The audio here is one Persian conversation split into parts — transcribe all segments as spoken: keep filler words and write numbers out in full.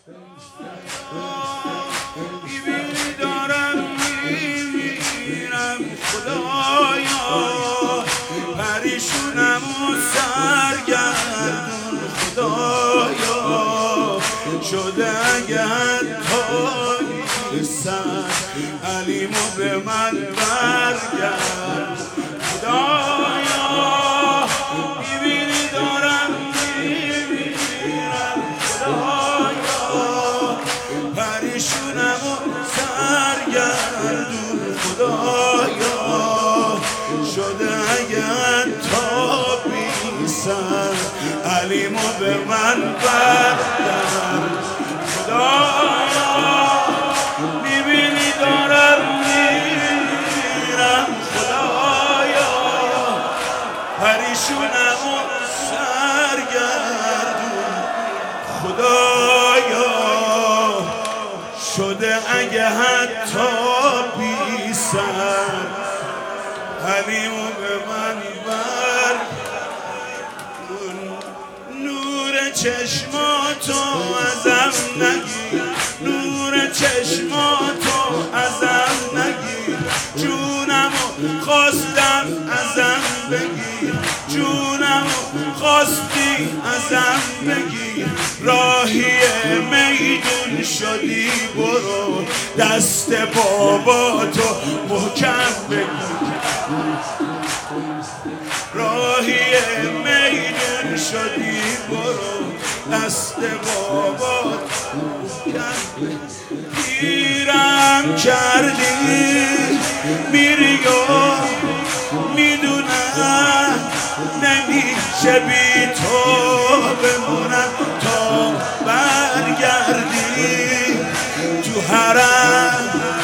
میبینی دارم میمیرم خدایا، پریشونم و سرگردون خدایا، شده اگر تا سر علیمو به من برگرد خدایا. میبینی دارم میمیرم خدایا، پریشونم و سرگردون خدایا، شده اگر تا بی سر علیمو به من برگرد خدایا. میبینی دارم میرم خدایا، پریشونم و سرگردون خدایا، شده اگه حتی بی سر علیمو به من برگرد. نور چشماتو ازم نگیر، نور چشماتو ازم نگیر، جونمو خواستم ازم بگیر، جونمو خواستی ازم بگیر. راهی میدون شدی برو، دست باباتو محکم بگیر. راهی میدون شدی برو، دست بابات محکم بگیر. پیرم کردی میری و میدونم نمیشه بی تو بمونم تا برگردی. تو حرم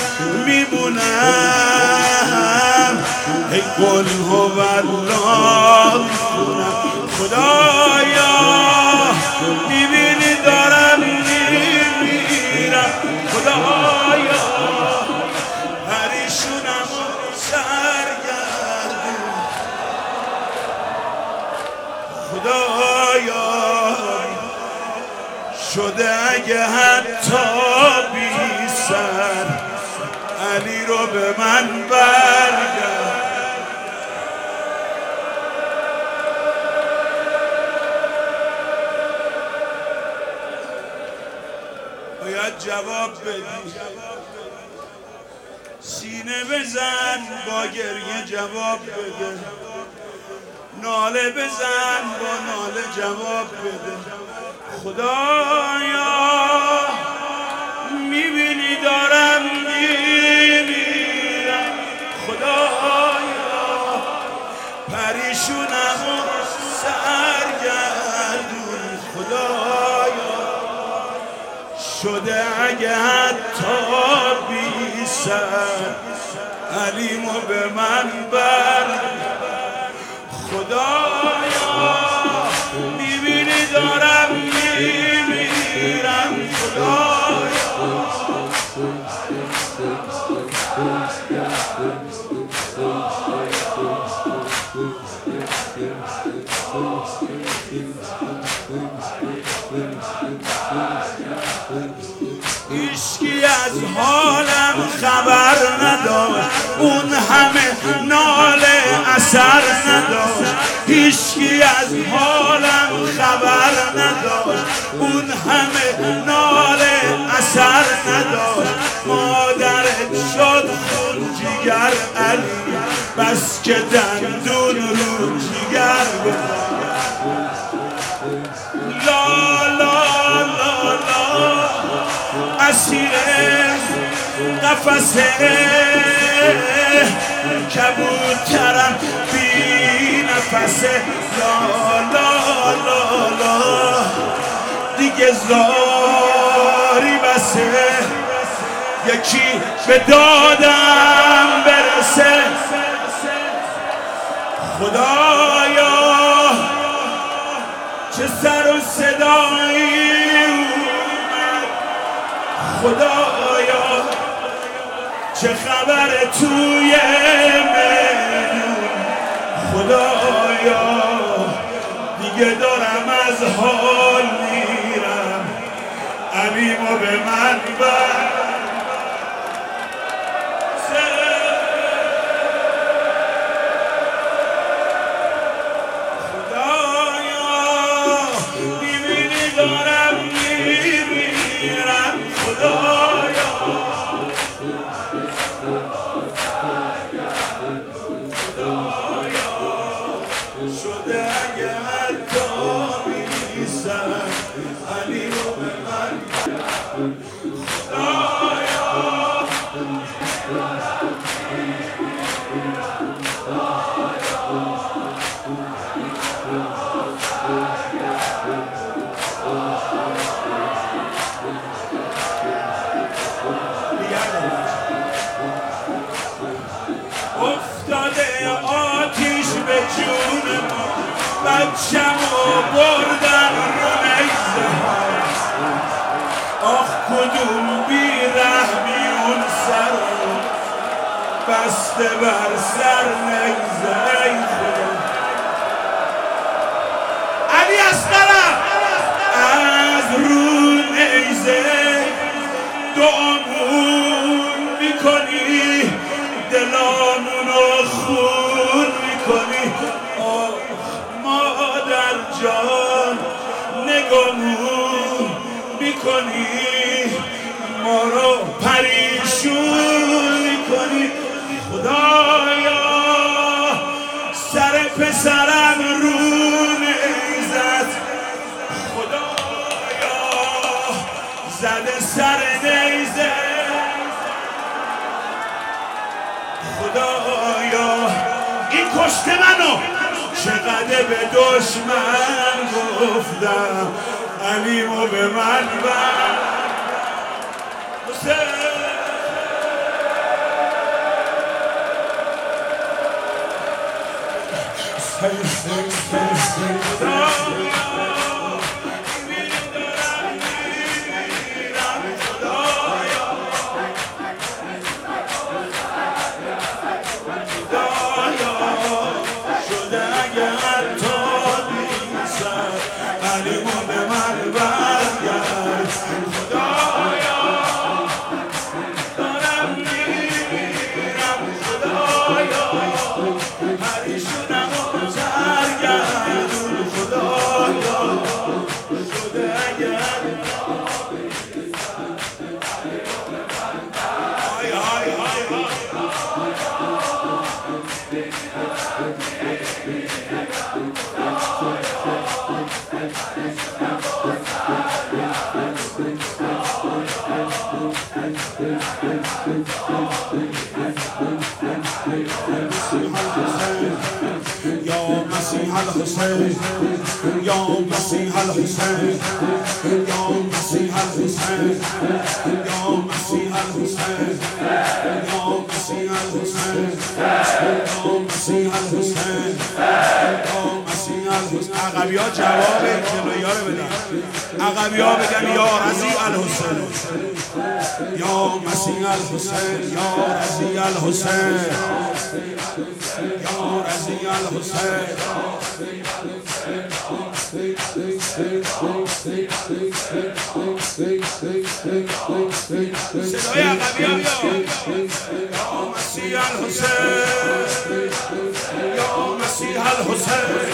میمونم ای قل هوالله میخونم خدایا. میبینی دارم میمیرم خدایا، پریشونم و سرگردون خدایا، شده اگه حتی بی سر علی رو به من برگرد. باید جواب بدی، سینه بزن با گریه جواب بده، ناله بزن با ناله جواب بده خدایا. میبینی دارم میمیرم خدایا، پریشونم و سرگردون خدایا، شده اگه حتی بی سر علیمو به من برگرد خدایا. میبینی دارم میمیرم خدایا، هیچکی از حالم خبر نداشت، اون همه ناله اثر نداشت. هیچکی از حالم خبر نداشت، اون همه ناله اثر نداشت. مادرت شد خون جگر علی، بس که دندون رو جگر بزن. لا لا لا لا اسیر قفسه کبوترم بی نفسه. لا لا لا لا دیگه زاری بسه، یکی به دادم برسه خدایا. چه سر و صدایی اومد خدایا، چه خبر توی میدون خدایا. دیگه دارم از حال میرم علیمو به من بر خدایا میبینی دارم میمیرم خدایا خدایا شده اگه حتی میریزم علیمو به من خدایا افتاده آتیش به جون ما بچه‌مو بردن رو نیزه آخ کدوم بیرحمی اون سر بسته بر سر نیزه ای خدا علی اصغرم از رو نیزه دعامون میکنی دلامونو خون میکنی آه مادر جان نگامون میکنی ما رو پریشون میکنی خدایا سر پسرم رو نیزت خدایا زده سر نیزه خدایا این کشته منو چقدر به دشمن گفتم علیمو به من بر حسین علیمو به من برگرد خدایا دارم میمیرم خدایا پریشونمو برگردون خدایا شده اگر های های های یا مسیح الحسین یا مسیح الحسین یا مسیح الحسین یا مسیح الحسین یا مسیح الحسین یا مسیح الحسین یا مسیح الحسین عقبی ها جواب جلویی ها رو بدن عقبی ها بگن یا رضی الحسین یا مسیح الحسین یا رضی الحسین یا رضی الحسین صدای عقبی ها بیا یا مسیح الحسین یا مسیح الحسین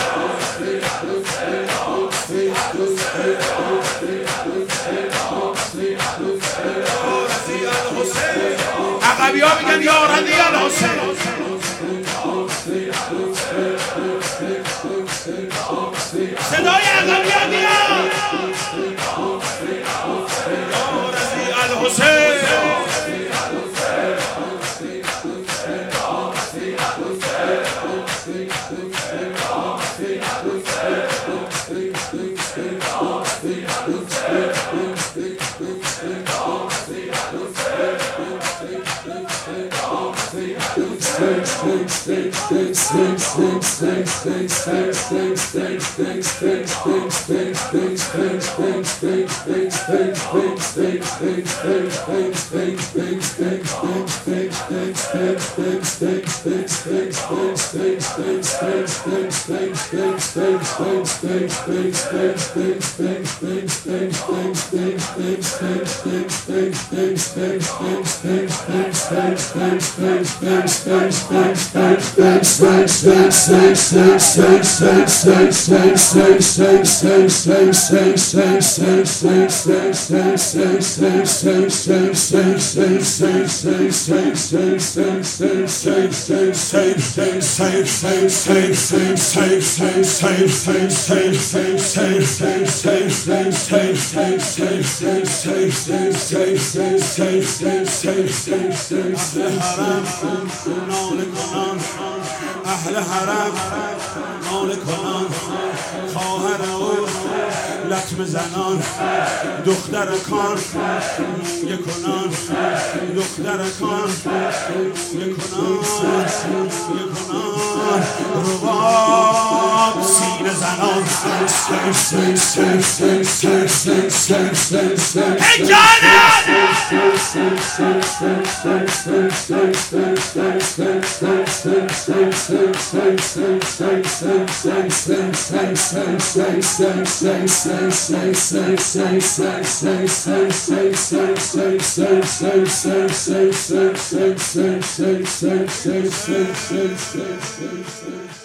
عقبی ها میگن یا رضی الحسین صدای عقبی ها بیا یا رضی الحسین Stay, stay, stay. اهل حرم ناله کنان خواهر او لطمه زنان دختر کان مویه کنان دختر کان مویه کنان مویه کنان رباب سینه زنان ای جانم Say, say, say, say, say, say, say, say, say, say.